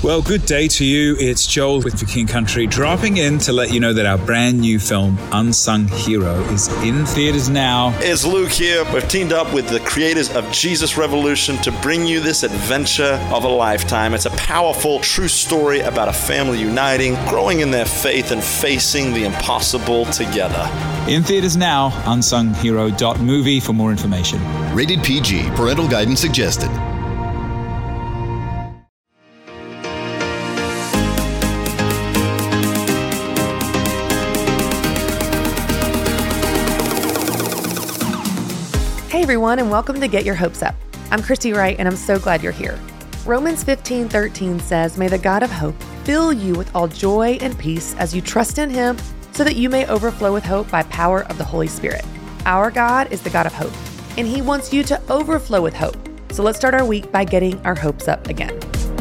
Well, good day to you. It's Joel with The King Country, dropping in to let you know that our brand new film, Unsung Hero, is in theaters now. It's Luke here. We've teamed up with the creators of Jesus Revolution to bring you this adventure of a lifetime. It's a powerful, true story about a family uniting, growing in their faith, and facing the impossible together. In theaters now, unsunghero.movie for more information. Rated PG. Parental guidance suggested. Hey everyone, and welcome to Get Your Hopes Up. I'm Christy Wright, and I'm so glad you're here. Romans 15:13 says, "May the God of hope fill you with all joy and peace as you trust in him, so that you may overflow with hope by power of the Holy Spirit." Our God is the God of hope, and he wants you to overflow with hope. So let's start our week by getting our hopes up again.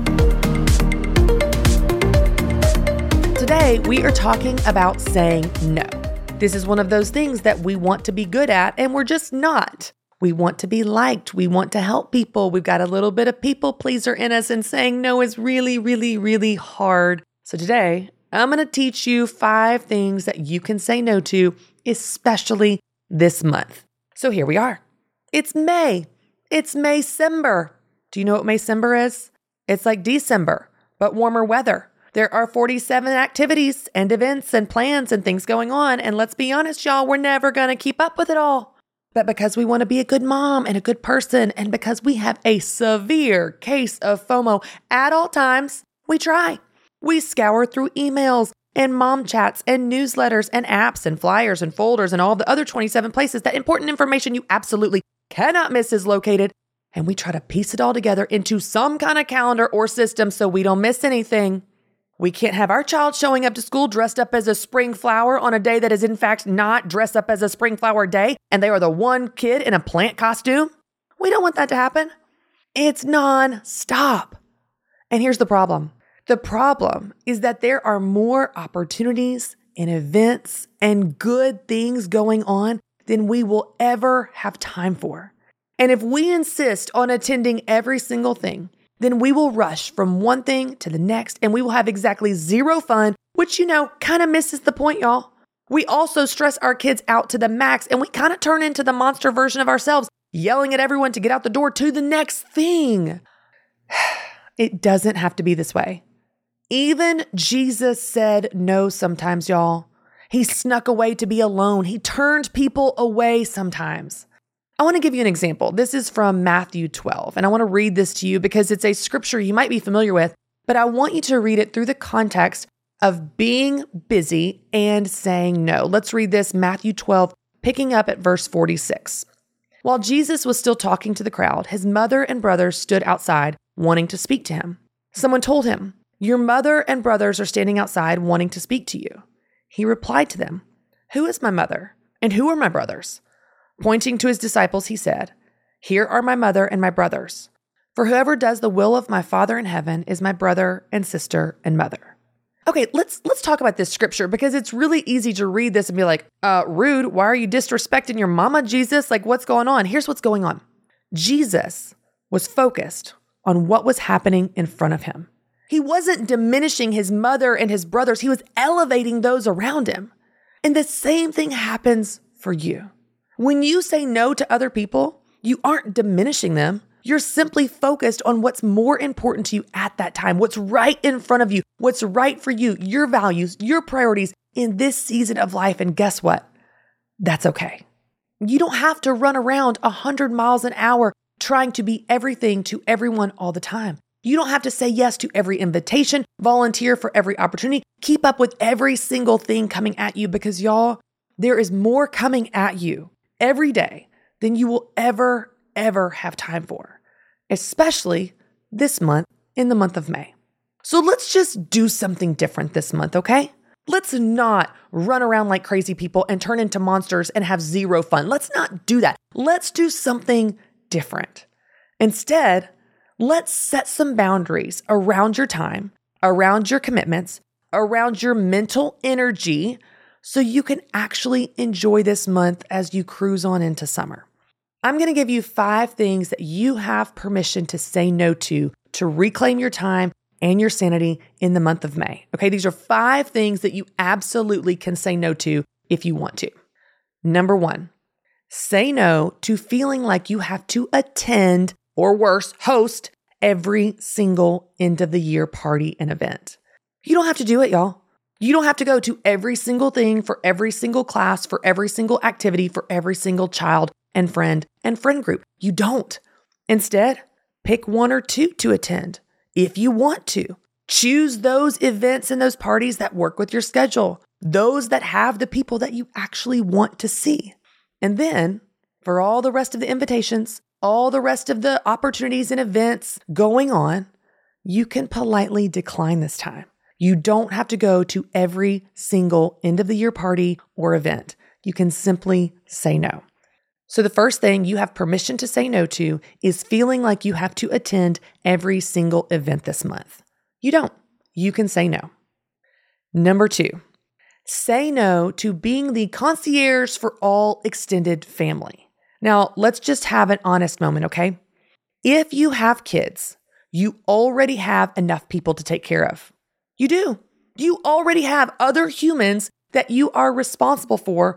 Today, we are talking about saying no. This is one of those things that we want to be good at, and we're just not. We want to be liked. We want to help people. We've got a little bit of people pleaser in us, and saying no is really, really, really hard. So today, I'm going to teach you 5 things that you can say no to, especially this month. So here we are. It's May. It's Maycember. Do you know what Maycember is? It's like December, but warmer weather. There are 47 activities and events and plans and things going on. And let's be honest, y'all, we're never going to keep up with it all. But because we want to be a good mom and a good person, and because we have a severe case of FOMO at all times, we try. We scour through emails and mom chats and newsletters and apps and flyers and folders and all the other 27 places that important information you absolutely cannot miss is located. And we try to piece it all together into some kind of calendar or system so we don't miss anything. We can't have our child showing up to school dressed up as a spring flower on a day that is in fact not dressed up as a spring flower day, and they are the one kid in a plant costume. We don't want that to happen. It's non-stop. And here's the problem. The problem is that there are more opportunities and events and good things going on than we will ever have time for. And if we insist on attending every single thing, then we will rush from one thing to the next, and we will have exactly zero fun, which, kind of misses the point, y'all. We also stress our kids out to the max, and we kind of turn into the monster version of ourselves, yelling at everyone to get out the door to the next thing. It doesn't have to be this way. Even Jesus said no sometimes, y'all. He snuck away to be alone. He turned people away sometimes. I want to give you an example. This is from Matthew 12, and I want to read this to you because it's a scripture you might be familiar with, but I want you to read it through the context of being busy and saying no. Let's read this, Matthew 12, picking up at verse 46. While Jesus was still talking to the crowd, his mother and brothers stood outside wanting to speak to him. Someone told him, "Your mother and brothers are standing outside wanting to speak to you." He replied to them, "Who is my mother and who are my brothers?" Pointing to his disciples, he said, "Here are my mother and my brothers. For whoever does the will of my Father in heaven is my brother and sister and mother." Okay, let's talk about this scripture because it's really easy to read this and be like, rude, why are you disrespecting your mama, Jesus? Like, what's going on? Here's what's going on. Jesus was focused on what was happening in front of him. He wasn't diminishing his mother and his brothers. He was elevating those around him. And the same thing happens for you. When you say no to other people, you aren't diminishing them. You're simply focused on what's more important to you at that time, what's right in front of you, what's right for you, your values, your priorities in this season of life. And guess what? That's okay. You don't have to run around 100 miles an hour trying to be everything to everyone all the time. You don't have to say yes to every invitation, volunteer for every opportunity, keep up with every single thing coming at you because y'all, there is more coming at you every day than you will ever have time for, especially this month in the month of May. So let's just do something different this month, okay? Let's not run around like crazy people and turn into monsters and have zero fun. Let's not do that. Let's do something different. Instead, let's set some boundaries around your time, around your commitments, around your mental energy, so you can actually enjoy this month as you cruise on into summer. I'm going to give you 5 things that you have permission to say no to reclaim your time and your sanity in the month of May. Okay, these are 5 things that you absolutely can say no to if you want to. Number 1, say no to feeling like you have to attend, or worse, host every single end of the year party and event. You don't have to do it, y'all. You don't have to go to every single thing for every single class, for every single activity, for every single child and friend group. You don't. Instead, pick 1 or 2 to attend if you want to. Choose those events and those parties that work with your schedule, those that have the people that you actually want to see. And then, for all the rest of the invitations, all the rest of the opportunities and events going on, you can politely decline this time. You don't have to go to every single end of the year party or event. You can simply say no. So the first thing you have permission to say no to is feeling like you have to attend every single event this month. You don't. You can say no. Number 2, say no to being the concierge for all extended family. Now, let's just have an honest moment, okay? If you have kids, you already have enough people to take care of. You do. You already have other humans that you are responsible for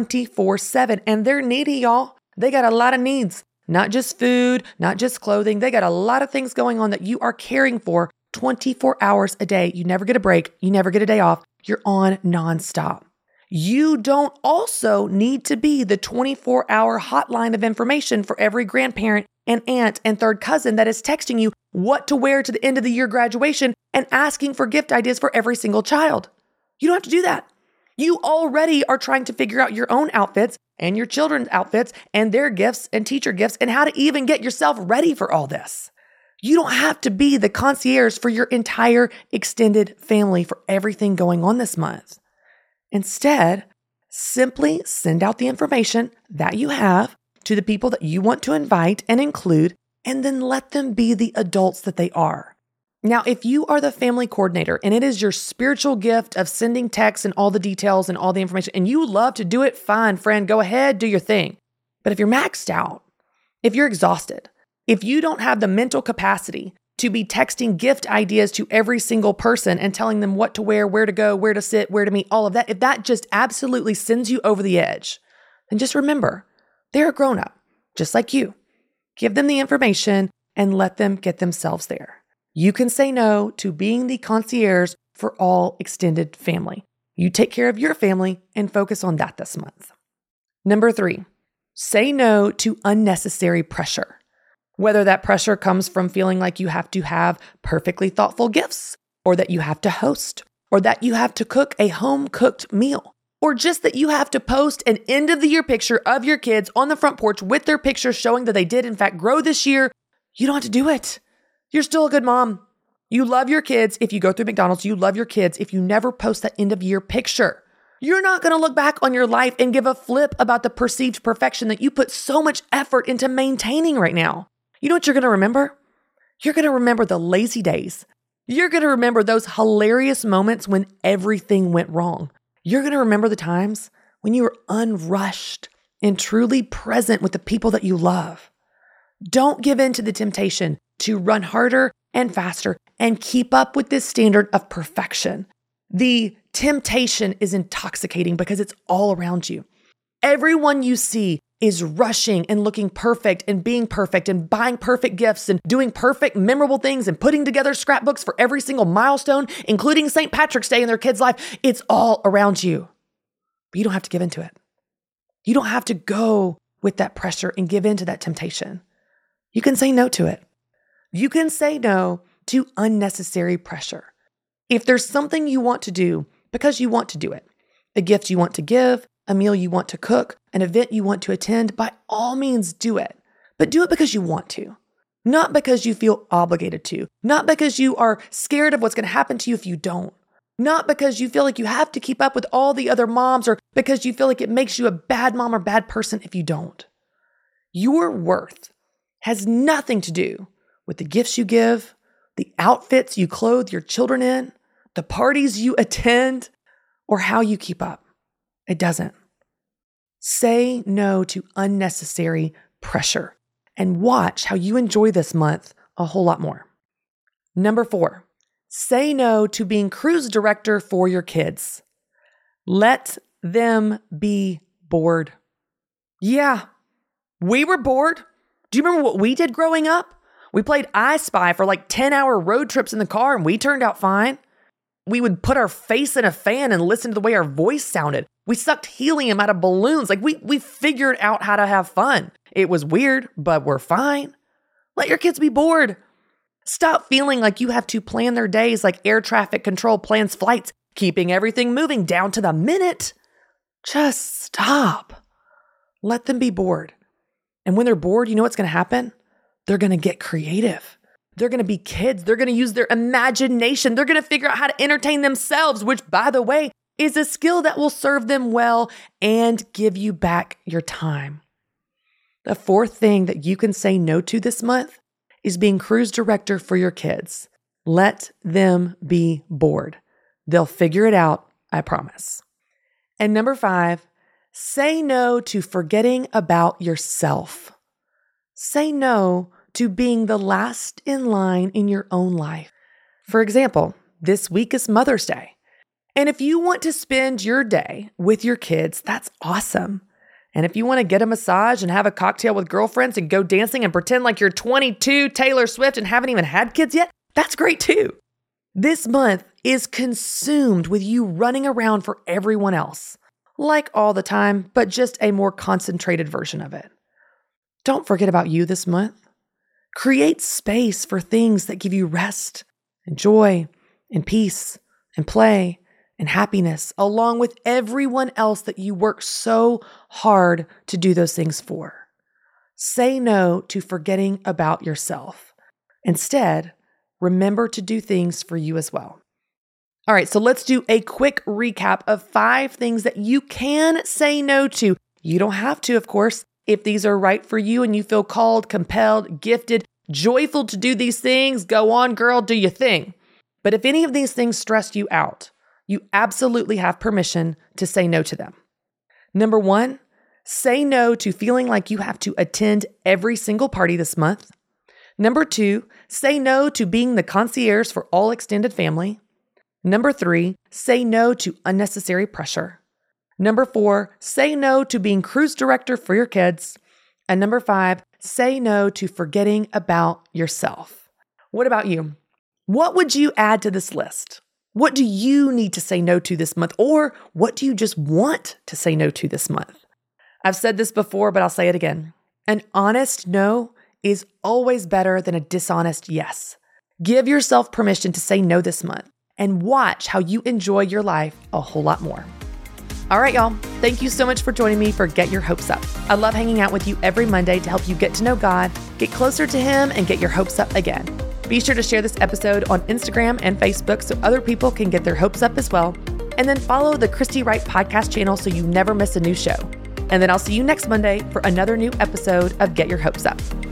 24/7, and they're needy, y'all. They got a lot of needs, not just food, not just clothing. They got a lot of things going on that you are caring for 24 hours a day. You never get a break. You never get a day off. You're on nonstop. You don't also need to be the 24-hour hotline of information for every grandparent and aunt and third cousin that is texting you what to wear to the end of the year graduation and asking for gift ideas for every single child. You don't have to do that. You already are trying to figure out your own outfits and your children's outfits and their gifts and teacher gifts and how to even get yourself ready for all this. You don't have to be the concierge for your entire extended family for everything going on this month. Instead, simply send out the information that you have to the people that you want to invite and include, and then let them be the adults that they are. Now, if you are the family coordinator and it is your spiritual gift of sending texts and all the details and all the information, and you love to do it, fine, friend, go ahead, do your thing. But if you're maxed out, if you're exhausted, if you don't have the mental capacity to be texting gift ideas to every single person and telling them what to wear, where to go, where to sit, where to meet, all of that, if that just absolutely sends you over the edge, then just remember, they're a grown-up, just like you. Give them the information and let them get themselves there. You can say no to being the concierge for all extended family. You take care of your family and focus on that this month. Number 3, say no to unnecessary pressure. Whether that pressure comes from feeling like you have to have perfectly thoughtful gifts, or that you have to host, or that you have to cook a home-cooked meal, or just that you have to post an end-of-the-year picture of your kids on the front porch with their picture showing that they did, in fact, grow this year. You don't have to do it. You're still a good mom. You love your kids if you go through McDonald's. You love your kids if you never post that end-of-year picture. You're not going to look back on your life and give a flip about the perceived perfection that you put so much effort into maintaining right now. You know what you're going to remember? You're going to remember the lazy days. You're going to remember those hilarious moments when everything went wrong. You're going to remember the times when you were unrushed and truly present with the people that you love. Don't give in to the temptation to run harder and faster and keep up with this standard of perfection. The temptation is intoxicating because it's all around you. Everyone you see is rushing and looking perfect and being perfect and buying perfect gifts and doing perfect, memorable things and putting together scrapbooks for every single milestone, including St. Patrick's Day in their kid's life. It's all around you. But you don't have to give into it. You don't have to go with that pressure and give in to that temptation. You can say no to it. You can say no to unnecessary pressure. If there's something you want to do because you want to do it, a gift you want to give, a meal you want to cook, an event you want to attend, by all means do it. But do it because you want to, not because you feel obligated to, not because you are scared of what's going to happen to you if you don't, not because you feel like you have to keep up with all the other moms or because you feel like it makes you a bad mom or bad person if you don't. Your worth has nothing to do with the gifts you give, the outfits you clothe your children in, the parties you attend, or how you keep up. It doesn't. Say no to unnecessary pressure and watch how you enjoy this month a whole lot more. Number 4, Say no to being cruise director for your kids. Let them be bored. Yeah, we were bored. Do you remember what we did growing up? We played I Spy for like 10-hour road trips in the car and we turned out fine. We would put our face in a fan and listen to the way our voice sounded. We sucked helium out of balloons. Like we figured out how to have fun. It was weird, but we're fine. Let your kids be bored. Stop feeling like you have to plan their days like air traffic control plans flights, keeping everything moving down to the minute. Just stop. Let them be bored. And when they're bored, you know what's going to happen? They're going to get creative. They're going to be kids. They're going to use their imagination. They're going to figure out how to entertain themselves, which, by the way, is a skill that will serve them well and give you back your time. The fourth thing that you can say no to this month is being cruise director for your kids. Let them be bored. They'll figure it out, I promise. And number 5, say no to forgetting about yourself. Say no to being the last in line in your own life. For example, this week is Mother's Day. And if you want to spend your day with your kids, that's awesome. And if you want to get a massage and have a cocktail with girlfriends and go dancing and pretend like you're 22 Taylor Swift and haven't even had kids yet, that's great too. This month is consumed with you running around for everyone else, like all the time, but just a more concentrated version of it. Don't forget about you this month. Create space for things that give you rest and joy and peace and play and happiness, along with everyone else that you work so hard to do those things for. Say no to forgetting about yourself. Instead, remember to do things for you as well. All right, so let's do a quick recap of 5 things that you can say no to. You don't have to, of course. If these are right for you and you feel called, compelled, gifted, joyful to do these things, go on, girl, do your thing. But if any of these things stress you out, you absolutely have permission to say no to them. Number 1, say no to feeling like you have to attend every single party this month. Number 2, say no to being the concierge for all extended family. Number 3, say no to unnecessary pressure. Number 4, say no to being cruise director for your kids. And number 5, say no to forgetting about yourself. What about you? What would you add to this list? What do you need to say no to this month? Or what do you just want to say no to this month? I've said this before, but I'll say it again. An honest no is always better than a dishonest yes. Give yourself permission to say no this month and watch how you enjoy your life a whole lot more. All right, y'all. Thank you so much for joining me for Get Your Hopes Up. I love hanging out with you every Monday to help you get to know God, get closer to Him, and get your hopes up again. Be sure to share this episode on Instagram and Facebook so other people can get their hopes up as well. And then follow the Christy Wright podcast channel so you never miss a new show. And then I'll see you next Monday for another new episode of Get Your Hopes Up.